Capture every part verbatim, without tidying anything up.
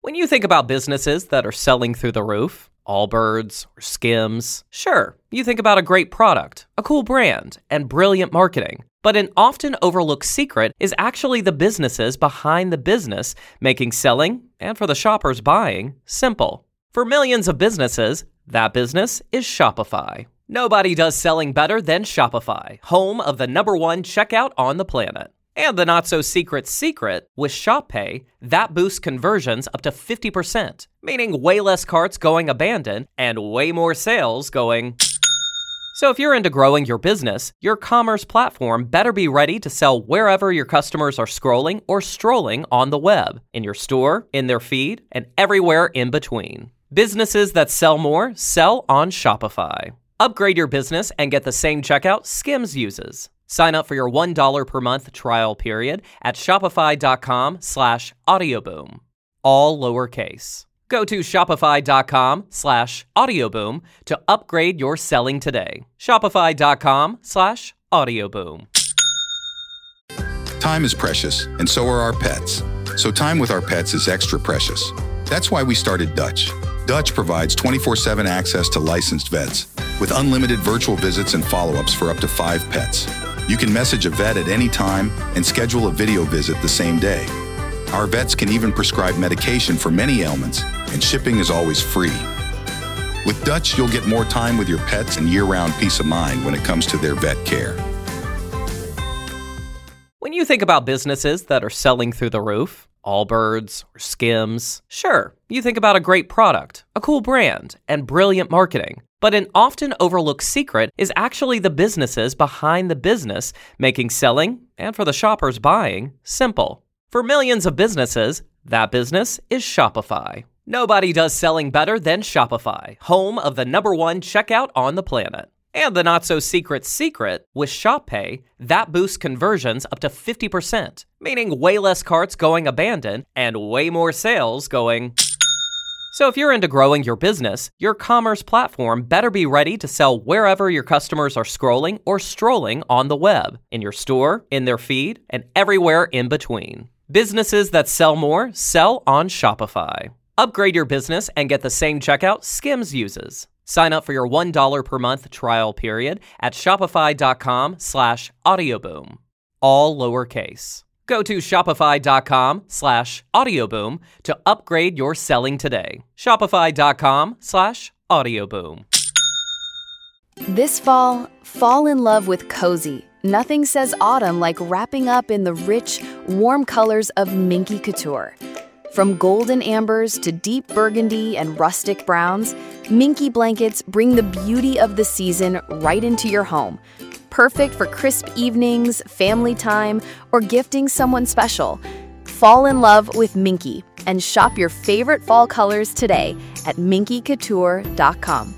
When you think about businesses that are selling through the roof, Allbirds or Skims, sure, you think about a great product, a cool brand, and brilliant marketing. But an often overlooked secret is actually the businesses behind the business, making selling, and for the shoppers buying, simple. For millions of businesses, that business is Shopify. Nobody does selling better than Shopify, home of the number one checkout on the planet. And the not-so-secret secret, with ShopPay, that boosts conversions up to fifty percent, meaning way less carts going abandoned and way more sales going. So if you're into growing your business, your commerce platform better be ready to sell wherever your customers are scrolling or strolling on the web, in your store, in their feed, and everywhere in between. Businesses that sell more sell on Shopify. Upgrade your business and get the same checkout Skims uses. Sign up for your one dollar per month trial period at shopify.com slash audioboom. All lowercase. Go to shopify.com slash audioboom to upgrade your selling today. Shopify.com slash audioboom. Time is precious, and so are our pets. So time with our pets is extra precious. That's why we started Dutch. Dutch provides twenty-four seven access to licensed vets with unlimited virtual visits and follow-ups for up to five pets. You can message a vet at any time and schedule a video visit the same day. Our vets can even prescribe medication for many ailments, and shipping is always free. With Dutch, you'll get more time with your pets and year-round peace of mind when it comes to their vet care. When you think about businesses that are selling through the roof, Allbirds or Skims, sure, you think about a great product, a cool brand, and brilliant marketing. But an often overlooked secret is actually the businesses behind the business, making selling, and for the shoppers buying, simple. For millions of businesses, that business is Shopify. Nobody does selling better than Shopify, home of the number one checkout on the planet. And the not-so-secret secret, with ShopPay, that boosts conversions up to fifty percent, meaning way less carts going abandoned and way more sales going. So if you're into growing your business, your commerce platform better be ready to sell wherever your customers are scrolling or strolling on the web, in your store, in their feed, and everywhere in between. Businesses that sell more sell on Shopify. Upgrade your business and get the same checkout Skims uses. Sign up for your one dollar per month trial period at shopify.com slash audioboom. All lowercase. Go to shopify.com slash audioboom to upgrade your selling today. Shopify.com slash audioboom. This fall, fall in love with cozy. Nothing says autumn like wrapping up in the rich, warm colors of Minky Couture. From golden ambers to deep burgundy and rustic browns, Minky blankets bring the beauty of the season right into your home. Perfect for crisp evenings, family time, or gifting someone special. Fall in love with Minky and shop your favorite fall colors today at minky couture dot com.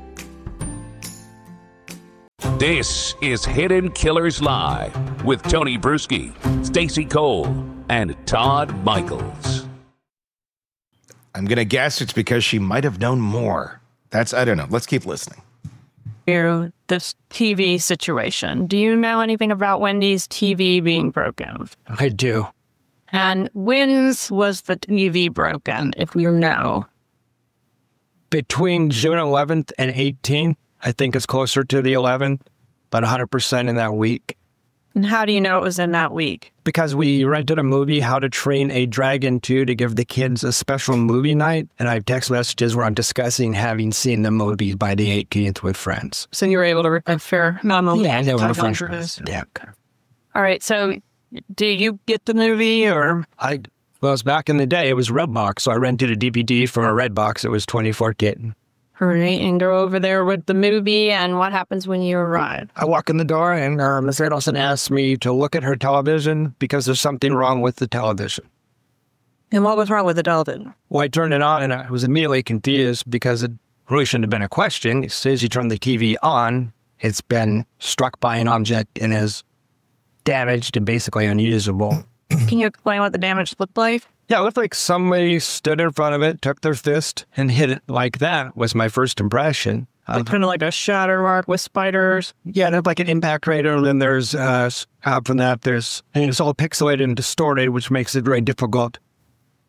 This is Hidden Killers Live with Tony Bruschi, Stacey Cole, and Todd Michaels. I'm going to guess it's because she might have known more. That's, I don't know. Let's keep listening. You, this T V situation. Do you know anything about Wendy's T V being broken? I do. And when's was the T V broken, if you know? Between June eleventh and eighteenth, I think it's closer to the eleventh, about one hundred percent in that week. And how do you know it was in that week? Because we rented a movie, How to Train a Dragon two, to give the kids a special movie night. And I have text messages where I'm discussing having seen the movie by the eighteenth with friends. So you were able to a fair amount of Yeah, they were time friends. for this. Yeah. All right, so do you get the movie or? I, well, it was back in the day, it was Redbox. So I rented a D V D from a Redbox. It was twenty-four K. All right, and go over there with the movie, and what happens when you arrive? I walk in the door, and uh, Miss Adelson asks me to look at her television because there's something wrong with the television. And what was wrong with the television? Well, I turned it on, and I was immediately confused because it really shouldn't have been a question. It says you turn the T V on, it's been struck by an object and is damaged and basically unusable. Can you explain what the damage looked like? Yeah, it looked like somebody stood in front of it, took their fist, and hit it like that was my first impression. Like, um, kind of like a shatter mark with spiders. Yeah, there's like an impact crater, and then there's, uh, out from that, there's, and it's all pixelated and distorted, which makes it very difficult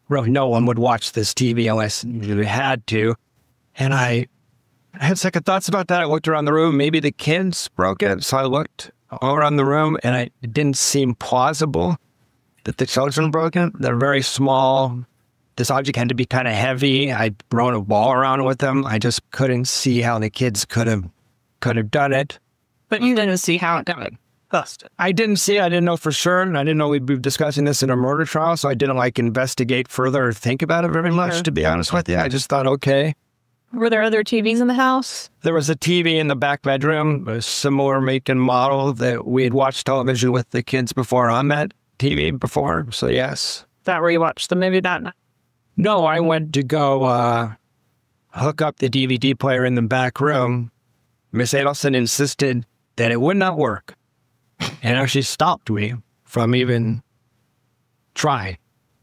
really no one would watch this T V unless you had to. And I, I had second thoughts about that. I looked around the room. Maybe the kids broke it. So I looked all around the room, and I, it didn't seem plausible that the children broke it. They're very small. This object had to be kind of heavy. I'd thrown a ball around with them. I just couldn't see how the kids could have could have done it. But you didn't see how it did it. I didn't see it. I didn't know for sure. And I didn't know we'd be discussing this in a murder trial. So I didn't like investigate further or think about it very much, to be honest with you. I just thought, okay. Were there other T Vs in the house? There was a T V in the back bedroom, a similar make and model that we had watched television with the kids before on that T V before. So yes. That where you watched the movie that night? No, I went to go uh, hook up the D V D player in the back room. Miss Adelson insisted that it would not work, and actually stopped me from even trying.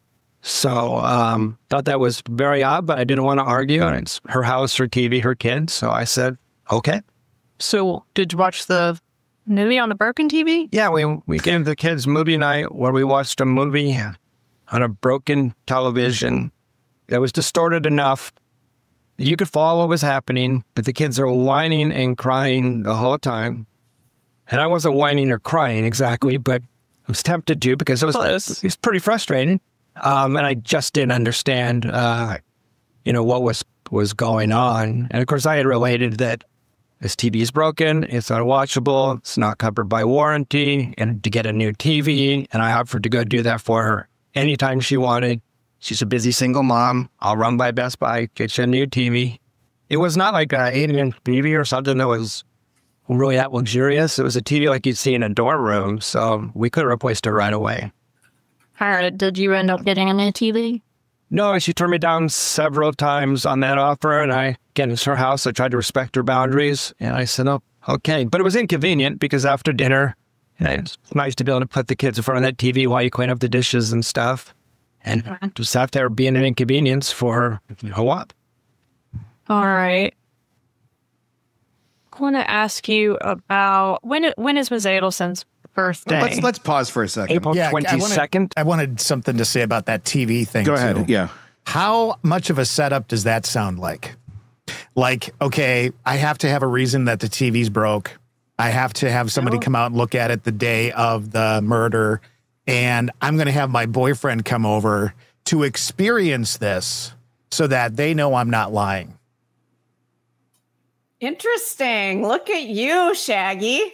So um, thought that was very odd, but I didn't want to argue. And it's her house, her T V, her kids. So I said, okay. So did you watch the movie on the broken T V? Yeah, we we gave the kids movie night where we watched a movie on a broken television that was distorted enough that you could follow what was happening, but the kids are whining and crying the whole time. And I wasn't whining or crying exactly, but I was tempted to because it was, it was pretty frustrating. Um, and I just didn't understand, uh, you know, what was, was going on. And of course, I had related that this T V is broken, it's unwatchable, it's not covered by warranty, and to get a new T V. And I offered to go do that for her anytime she wanted. She's a busy single mom. I'll run by Best Buy, get you a new T V. It was not like an eight-inch T V or something that was really that luxurious. It was a T V like you'd see in a dorm room, so we could have replaced it right away. All right, did you end up getting a new T V? No, she turned me down several times on that offer, and I, again, it's her house. I tried to respect her boundaries, and I said, oh, okay. But it was inconvenient because after dinner, you know, it's nice to be able to put the kids in front of that T V while you clean up the dishes and stuff. And just have there being an inconvenience for a what? All right. I want to ask you about when when is Miz Adelson's birthday? Let's let's pause for a second. April Yeah, I twenty-second. wanted, I wanted something to say about that T V thing. Go ahead. too. Yeah. How much of a setup does that sound like? Like, okay, I have to have a reason that the T V's broke. I have to have somebody come out and look at it the day of the murder. And I'm going to have my boyfriend come over to experience this so that they know I'm not lying. Interesting. Look at you, Shaggy.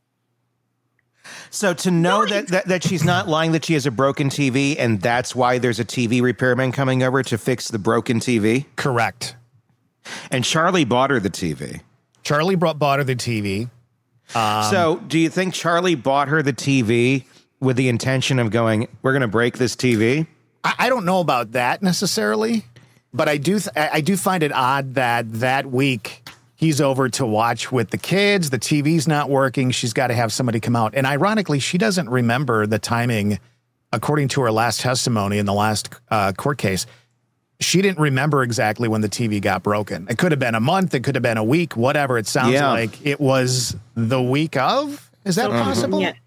So to know that, that that she's not lying, that she has a broken T V, and that's why there's a T V repairman coming over to fix the broken T V? Correct. And Charlie bought her the T V. Charlie brought, bought her the T V. Um, so do you think Charlie bought her the T V with the intention of going, we're going to break this T V? I, I don't know about that necessarily, but I do th- I do find it odd that that week he's over to watch with the kids. The T V's not working. She's got to have somebody come out. And ironically, she doesn't remember the timing, according to her last testimony in the last uh, court case. She didn't remember exactly when the T V got broken. It could have been a month. It could have been a week, whatever. It sounds Yeah. like it was the week of. Is that possible? Yeah.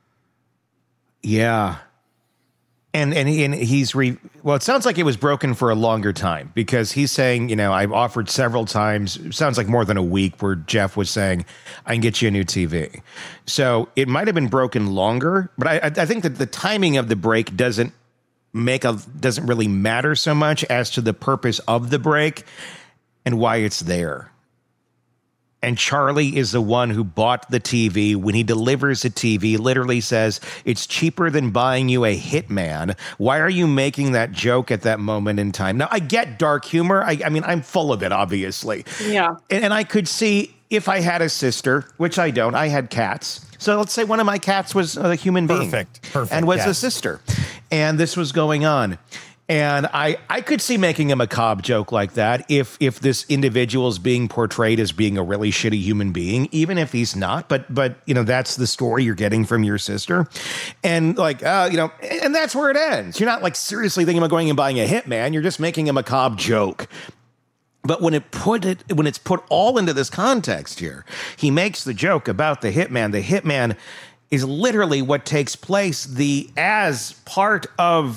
Yeah. And and, he, and he's re well, it sounds like it was broken for a longer time because he's saying, you know, I've offered several times. It sounds like more than a week where Jeff was saying, I can get you a new T V. So it might have been broken longer, but I, I think that the timing of the break doesn't make a doesn't really matter so much as to the purpose of the break and why it's there. And Charlie is the one who bought the T V. When he delivers a T V, literally says, it's cheaper than buying you a hitman. Why are you making that joke at that moment in time? Now, I get dark humor. I, I mean, I'm full of it, obviously. Yeah. And, and I could see if I had a sister, which I don't, I had cats. So let's say one of my cats was a human being. Perfect. Perfect. And was a yes. sister. And this was going on. And I, I could see making a macabre joke like that if if this individual is being portrayed as being a really shitty human being, even if he's not. But, but you know, that's the story you're getting from your sister. And like, uh, you know, and that's where it ends. You're not like seriously thinking about going and buying a hitman. You're just making a macabre joke. But when it put it when it's put all into this context here, he makes the joke about the hitman. The hitman is literally what takes place the as part of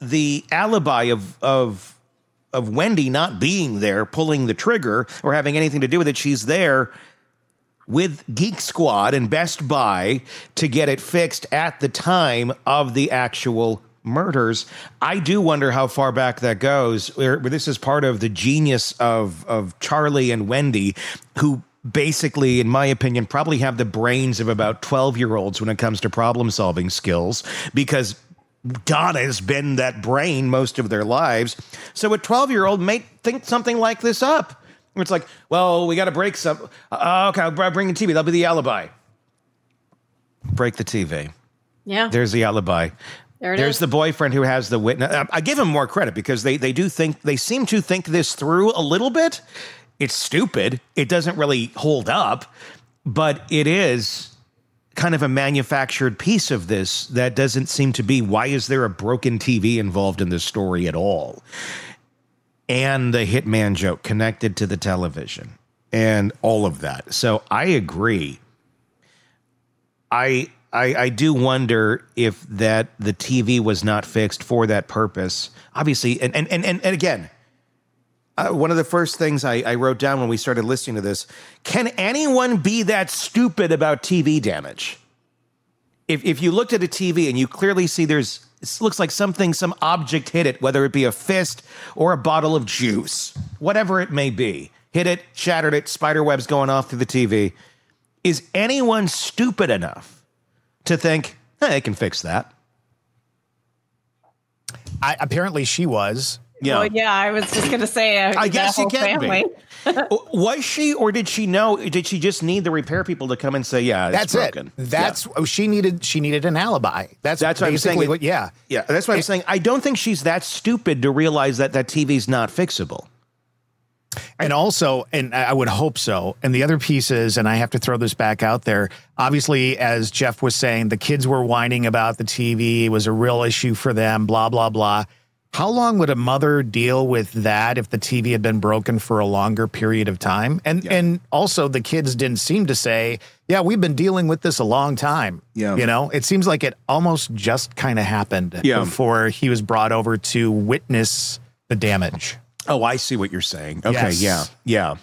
the alibi of of of Wendy not being there, pulling the trigger, or having anything to do with it. She's there with Geek Squad and Best Buy to get it fixed at the time of the actual murders. I do wonder how far back that goes, where, where this is part of the genius of of Charlie and Wendy, who basically, in my opinion, probably have the brains of about twelve-year-olds when it comes to problem-solving skills, because Donna has been that brain most of their lives. So a twelve-year-old may think something like this up. It's like, well, we got to break some. Uh, okay, I'll bring the T V. That'll be the alibi. Break the T V. Yeah. There's the alibi. There it There's is. the boyfriend who has the witness. I give him more credit because they, they do think, they seem to think this through a little bit. It's stupid. It doesn't really hold up, but it is kind of a manufactured piece of this that doesn't seem to be, why is there a broken T V involved in this story at all? And the hitman joke connected to the television and all of that. So I agree. I, I I do wonder if that the T V was not fixed for that purpose. Obviously, and and and, and again, uh, one of the first things I, I wrote down when we started listening to this, can anyone be that stupid about T V damage? If if you looked at a T V and you clearly see there's, it looks like something, some object hit it, whether it be a fist or a bottle of juice, whatever it may be, hit it, shattered it, spider webs going off through the T V. Is anyone stupid enough to think, hey, they can fix that? I, apparently she was. Yeah. Well, yeah, I was just going to say, uh, I that guess you whole can family. be. Was she, or did she know, did she just need the repair people to come and say, yeah, it's That's broken? it. That's oh, she needed. She needed an alibi. That's That's what I'm basically saying. what. Yeah. Yeah, that's what I'm saying. I don't think she's that stupid to realize that that T V's not fixable. And also, and I would hope so. And the other piece is, and I have to throw this back out there, obviously, as Jeff was saying, the kids were whining about the T V. It was a real issue for them, blah, blah, blah. How long would a mother deal with that if the T V had been broken for a longer period of time? And Yeah. and also the kids didn't seem to say, yeah, we've been dealing with this a long time. Yeah. You know, it seems like it almost just kind of happened Yeah. before he was brought over to witness the damage. Oh, I see what you're saying. Okay, Yes. yeah, yeah,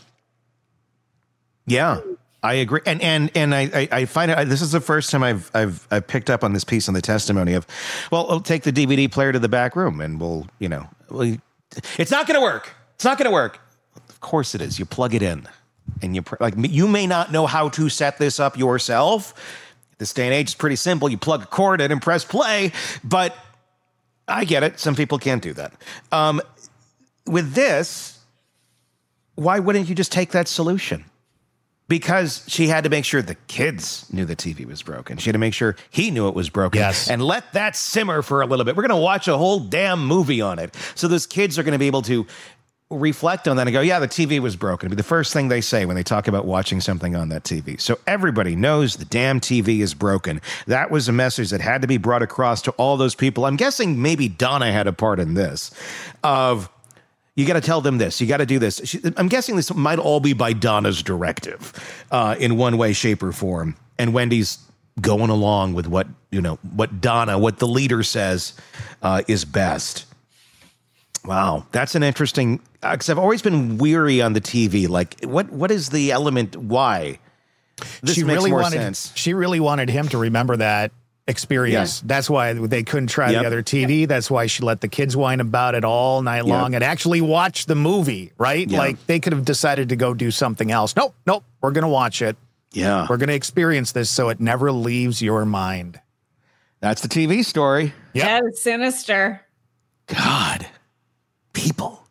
yeah. I agree, and and and I I, I find it. This is the first time I've I've I've picked up on this piece on the testimony of, well, we'll take the D V D player to the back room and we'll, you know, we, it's not going to work. It's not going to work. Of course it is. You plug it in, and you pr- like you may not know how to set this up yourself. This day and age is pretty simple. You plug a cord in and press play, but I get it. Some people can't do that. Um, With this, why wouldn't you just take that solution? Because she had to make sure the kids knew the T V was broken. She had to make sure he knew it was broken. Yes. And let that simmer for a little bit. We're going to watch a whole damn movie on it. So those kids are going to be able to reflect on that and go, yeah, the T V was broken. It'll be the first thing they say when they talk about watching something on that T V. So everybody knows the damn T V is broken. That was a message that had to be brought across to all those people. I'm guessing maybe Donna had a part in this of, you got to tell them this. You got to do this. She, I'm guessing this might all be by Donna's directive uh, in one way, shape, or form. And Wendy's going along with what, you know, what Donna, what the leader says uh, is best. Wow. That's an interesting, because I've always been weary on the T V. Like, what what is the element? Why? This she makes really more wanted, sense. She really wanted him to remember that experience. Yeah. That's why they couldn't try Yep. the other T V. That's why she let the kids whine about it all night Yep. long and actually watch the movie, right? Yeah. Like they could have decided to go do something else. Nope, nope. We're going to watch it. Yeah. We're going to experience this so it never leaves your mind. That's the T V story. Yep. Yeah, it's sinister. God. People.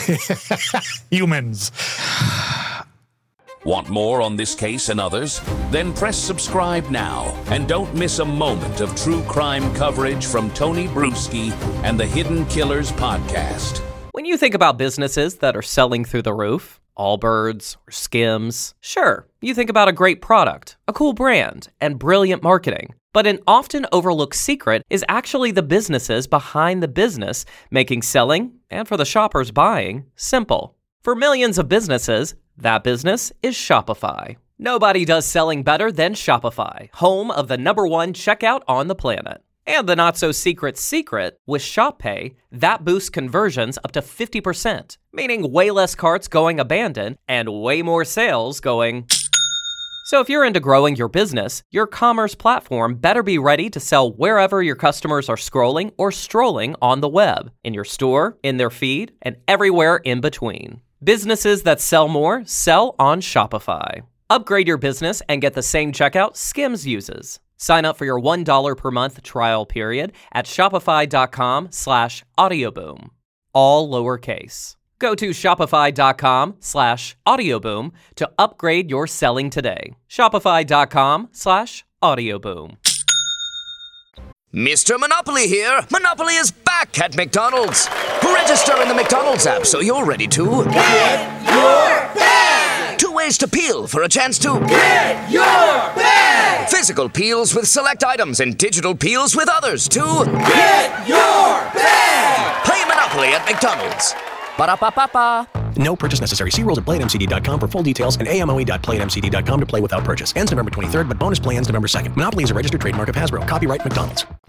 Humans. Want more on this case and others? Then press subscribe now and don't miss a moment of true crime coverage from Tony Bruschi and the Hidden Killers podcast. When you think about businesses that are selling through the roof, Allbirds or Skims, sure, you think about a great product, a cool brand, and brilliant marketing. But an often overlooked secret is actually the businesses behind the business, making selling, and for the shoppers buying, simple. For millions of businesses, that business is Shopify. Nobody does selling better than Shopify, home of the number one checkout on the planet. And the not-so-secret secret, with ShopPay, that boosts conversions up to fifty percent, meaning way less carts going abandoned and way more sales going... So if you're into growing your business, your commerce platform better be ready to sell wherever your customers are scrolling or strolling on the web, in your store, in their feed, and everywhere in between. Businesses that sell more sell on Shopify. Upgrade your business and get the same checkout Skims uses. Sign up for your one dollar per month trial period at shopify.com slash audioboom. All lowercase. Go to shopify.com slash audioboom to upgrade your selling today. Shopify.com slash audioboom. Mister Monopoly here. Monopoly is back at McDonald's. Register in the McDonald's app so you're ready to... Get your bag! Two ways to peel for a chance to... Get your bag! Physical peels with select items and digital peels with others to... Get your bag! Play Monopoly at McDonald's. Ba-da-ba-ba-ba. No purchase necessary. See rules at play at m c d dot com for full details and a m o e dot play at m c d dot com to play without purchase. Ends November twenty-third, but bonus play ends November second. Monopoly is a registered trademark of Hasbro. Copyright McDonald's.